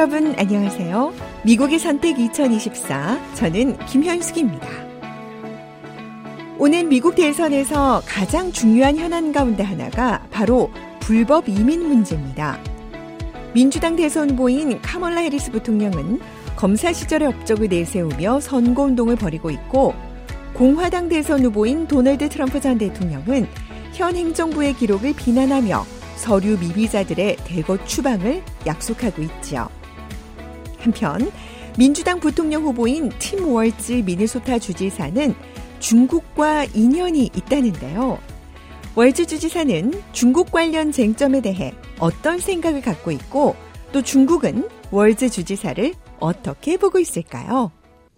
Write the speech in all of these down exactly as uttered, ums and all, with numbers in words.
여러분 안녕하세요. 미국의 선택 이천이십사, 저는 김현숙입니다. 오는 미국 대선에서 가장 중요한 현안 가운데 하나가 바로 불법 이민 문제입니다. 민주당 대선 후보인 카멀라 해리스 부통령은 검사 시절의 업적을 내세우며 선거운동을 벌이고 있고, 공화당 대선 후보인 도널드 트럼프 전 대통령은 현 행정부의 기록을 비난하며 서류 미비자들의 대거 추방을 약속하고 있죠. 한편 민주당 부통령 후보인 팀 월즈 미네소타 주지사는 중국과 인연이 있다는데요. 월즈 주지사는 중국 관련 쟁점에 대해 어떤 생각을 갖고 있고, 또 중국은 월즈 주지사를 어떻게 보고 있을까요?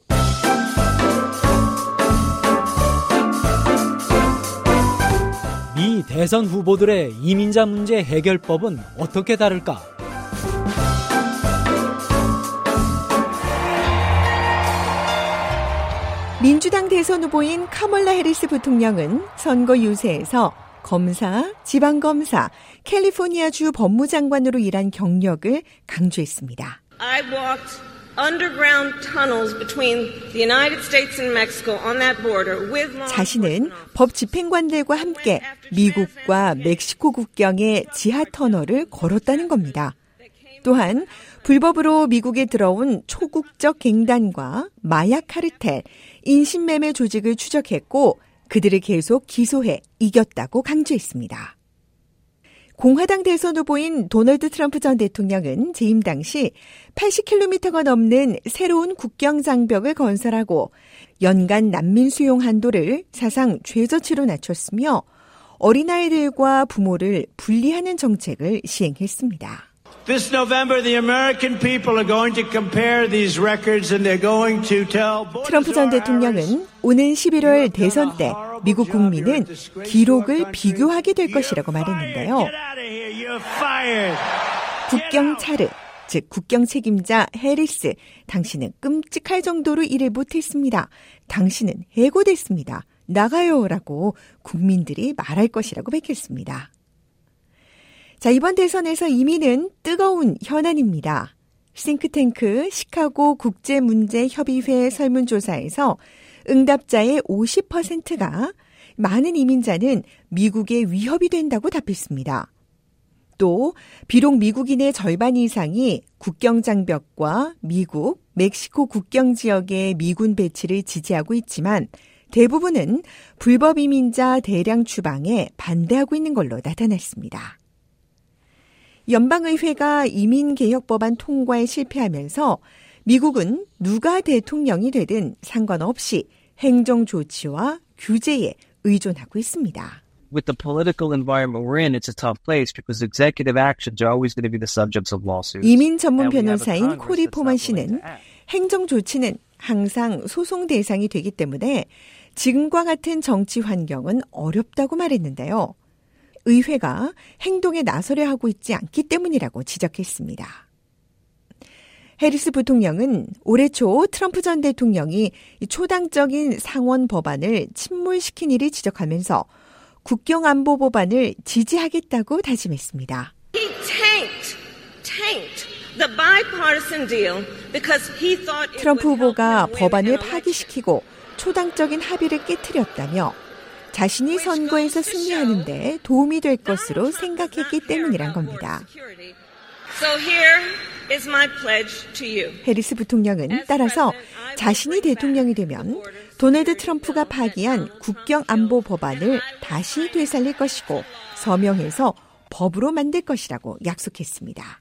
미 대선 후보들의 이민자 문제 해결법은 어떻게 다를까? 민주당 대선 후보인 카멀라 해리스 부통령은 선거 유세에서 검사, 지방검사, 캘리포니아주 법무장관으로 일한 경력을 강조했습니다. I walked underground tunnels between the United States and Mexico on that border with law. 자신은 법 집행관들과 함께 미국과 멕시코 국경의 지하 터널을 걸었다는 겁니다. 또한 불법으로 미국에 들어온 초국적 갱단과 마약 카르텔, 인신매매 조직을 추적했고 그들을 계속 기소해 이겼다고 강조했습니다. 공화당 대선 후보인 도널드 트럼프 전 대통령은 재임 당시 팔십 킬로미터가 넘는 새로운 국경 장벽을 건설하고 연간 난민 수용 한도를 사상 최저치로 낮췄으며 어린아이들과 부모를 분리하는 정책을 시행했습니다. This November, the American people are going to compare these records and they're going to tell. 트럼프 전 대통령은 오는 십일월 대선 때 미국 국민은 기록을 비교하게 될 것이라고 말했는데요. 국경 차르, 즉 국경 책임자 해리스, 당신은 끔찍할 정도로 일을 못했습니다. 당신은 해고됐습니다. 나가요라고 국민들이 말할 것이라고 밝혔습니다. 자, 이번 대선에서 이민은 뜨거운 현안입니다. 싱크탱크 시카고 국제문제협의회 설문조사에서 응답자의 오십 퍼센트가 많은 이민자는 미국에 위협이 된다고 답했습니다. 또 비록 미국인의 절반 이상이 국경장벽과 미국, 멕시코 국경 지역의 미군 배치를 지지하고 있지만 대부분은 불법 이민자 대량 추방에 반대하고 있는 걸로 나타났습니다. 연방의회가 이민개혁법안 통과에 실패하면서 미국은 누가 대통령이 되든 상관없이 행정조치와 규제에 의존하고 있습니다. With the political environment we're in, it's a tough place because executive actions are always going to be the subjects of lawsuits. 이민 전문 변호사인 코리 포만 씨는 행정조치는 항상 소송 대상이 되기 때문에 지금과 같은 정치 환경은 어렵다고 말했는데요. 의회가 행동에 나서려 하고 있지 않기 때문이라고 지적했습니다. 해리스 부통령은 올해 초 트럼프 전 대통령이 초당적인 상원 법안을 침몰시킨 일을 지적하면서 국경안보 법안을 지지하겠다고 다짐했습니다. He tanked, tanked the bipartisan deal because he thought it 트럼프 would help 후보가 them win 법안을 an election. 파기시키고 초당적인 합의를 깨트렸다며 자신이 선거에서 승리하는 데 도움이 될 것으로 생각했기 때문이란 겁니다. So here is my pledge to you. 해리스 부통령은 따라서 자신이 대통령이 되면 도널드 트럼프가 파기한 국경안보 법안을 다시 되살릴 것이고 서명해서 법으로 만들 것이라고 약속했습니다.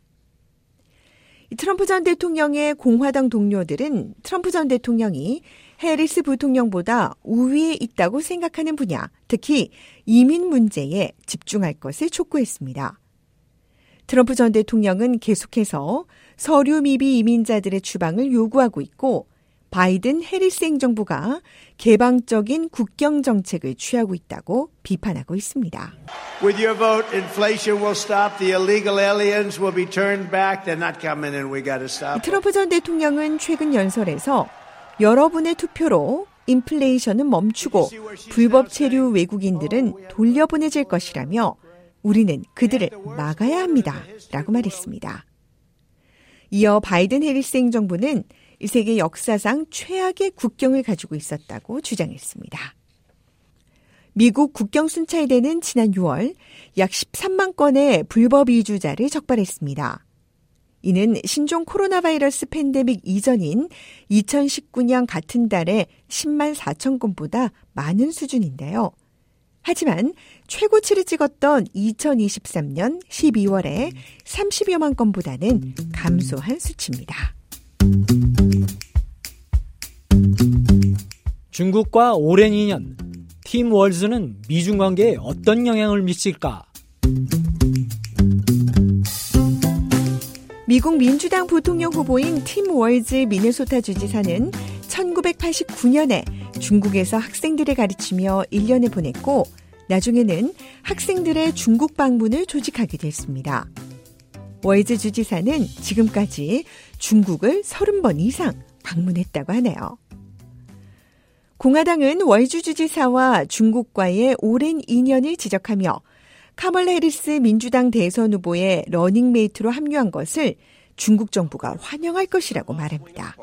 트럼프 전 대통령의 공화당 동료들은 트럼프 전 대통령이 해리스 부통령보다 우위에 있다고 생각하는 분야, 특히 이민 문제에 집중할 것을 촉구했습니다. 트럼프 전 대통령은 계속해서 서류 미비 이민자들의 추방을 요구하고 있고 바이든 해리스 행정부가 개방적인 국경 정책을 취하고 있다고 비판하고 있습니다. With your vote, inflation will stop. The illegal aliens will be turned back. They're not coming in. We got to stop. 트럼프 전 대통령은 최근 연설에서 여러분의 투표로 인플레이션은 멈추고 불법 체류 외국인들은 돌려보내질 것이라며 우리는 그들을 막아야 합니다. 라고 말했습니다. 이어 바이든 해리스 행정부는 세계 역사상 최악의 국경을 가지고 있었다고 주장했습니다. 미국 국경 순찰대는 지난 유월 약 십삼만 건의 불법 이주자를 적발했습니다. 이는 신종 코로나 바이러스 팬데믹 이전인 이천십구 년 같은 달에 십만 사천 건보다 많은 수준인데요. 하지만 최고치를 찍었던 이천이십삼 년 십이월에 삼십여만 건보다는 감소한 수치입니다. 중국과 오랜 인연, 팀 월즈는 미중 관계에 어떤 영향을 미칠까? 미국 민주당 부통령 후보인 팀 월즈 미네소타 주지사는 천구백팔십구 년에 중국에서 학생들을 가르치며 일 년을 보냈고 나중에는 학생들의 중국 방문을 조직하게 됐습니다. 월즈 주지사는 지금까지 중국을 서른 번 이상 방문했다고 하네요. 공화당은 월즈 주지사와 중국과의 오랜 인연을 지적하며 카멀라 해리스 민주당 대선 후보의 러닝메이트로 합류한 것을 중국 정부가 환영할 것이라고 말합니다.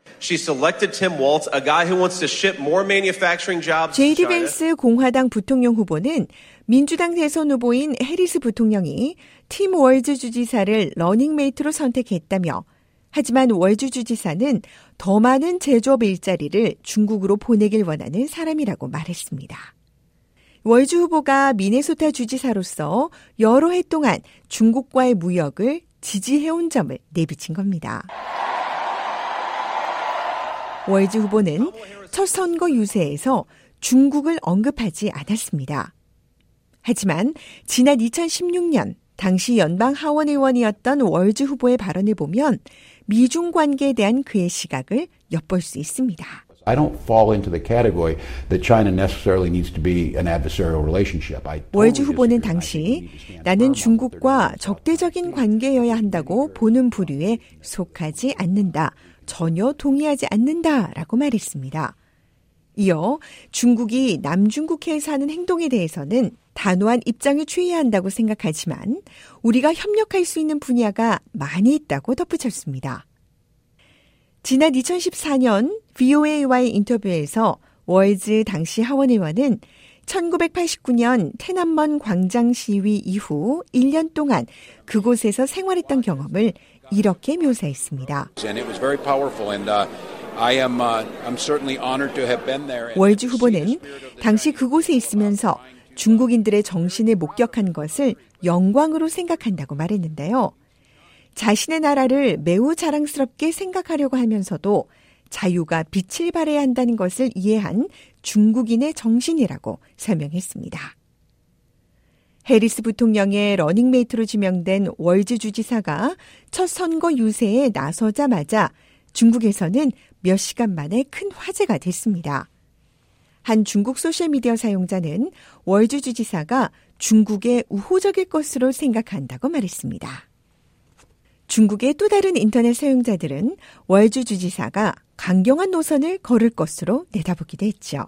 제이디 벤스 공화당 부통령 후보는 민주당 대선 후보인 해리스 부통령이 팀 월즈 주지사를 러닝메이트로 선택했다며 하지만 월즈 주지사는 더 많은 제조업 일자리를 중국으로 보내길 원하는 사람이라고 말했습니다. 월즈 후보가 미네소타 주지사로서 여러 해 동안 중국과의 무역을 지지해온 점을 내비친 겁니다. 월즈 후보는 첫 선거 유세에서 중국을 언급하지 않았습니다. 하지만 지난 이천십육 년 당시 연방 하원 의원이었던 월즈 후보의 발언을 보면 미중 관계에 대한 그의 시각을 엿볼 수 있습니다. I don't fall into the category that China necessarily needs to be an adversarial relationship. I 월즈 후보는 당시 나는 중국과 적대적인 관계여야 한다고 보는 부류에 속하지 않는다. 전혀 동의하지 않는다라고 말했습니다. 이어 중국이 남중국해에서 하는 행동에 대해서는 단호한 입장을 취해야 한다고 생각하지만 우리가 협력할 수 있는 분야가 많이 있다고 덧붙였습니다. 지난 이천십사 년 브이오에이와의 인터뷰에서 월즈 당시 하원 의원은 천구백팔십구 년 테난먼 광장 시위 이후 일 년 동안 그곳에서 생활했던 경험을 이렇게 묘사했습니다. 월즈 후보는 당시 그곳에 있으면서 중국인들의 정신을 목격한 것을 영광으로 생각한다고 말했는데요. 자신의 나라를 매우 자랑스럽게 생각하려고 하면서도 자유가 빛을 발해야 한다는 것을 이해한 중국인의 정신이라고 설명했습니다. 해리스 부통령의 러닝메이트로 지명된 월즈 주지사가 첫 선거 유세에 나서자마자 중국에서는 몇 시간 만에 큰 화제가 됐습니다. 한 중국 소셜미디어 사용자는 월즈 주지사가 중국의 우호적일 것으로 생각한다고 말했습니다. 중국의 또 다른 인터넷 사용자들은 월즈 주지사가 강경한 노선을 걸을 것으로 내다보기도 했죠.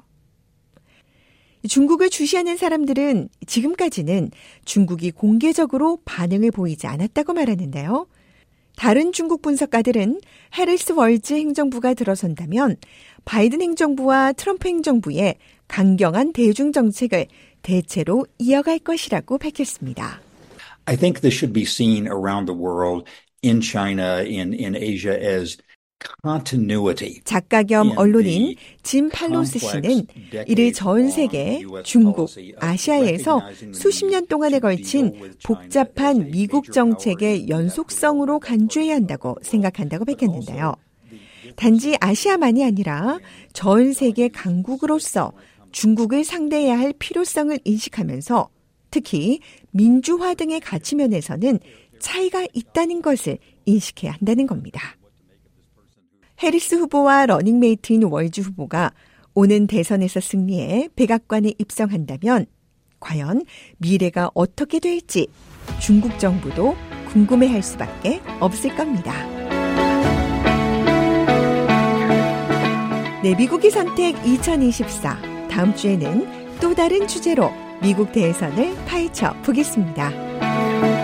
중국을 주시하는 사람들은 지금까지는 중국이 공개적으로 반응을 보이지 않았다고 말하는데요. 다른 중국 분석가들은 해리스 월즈 행정부가 들어선다면 바이든 행정부와 트럼프 행정부의 강경한 대중 정책을 대체로 이어갈 것이라고 밝혔습니다. I think this should be seen around the world, in China, in, in Asia as continuity. 작가 겸 언론인 짐 팔로스 씨는 이를 전 세계, 중국, 아시아에서 수십 년 동안에 걸친 복잡한 미국 정책의 연속성으로 간주해야 한다고 생각한다고 밝혔는데요. 단지 아시아만이 아니라 전 세계 강국으로서 중국을 상대해야 할 필요성을 인식하면서 특히 민주화 등의 가치 면에서는 차이가 있다는 것을 인식해야 한다는 겁니다. 해리스 후보와 러닝메이트인 월즈 후보가 오는 대선에서 승리해 백악관에 입성한다면 과연 미래가 어떻게 될지 중국 정부도 궁금해할 수밖에 없을 겁니다. 네, 미국의 선택 이천이십사. 다음 주에는 또 다른 주제로 미국 대선을 파헤쳐 보겠습니다.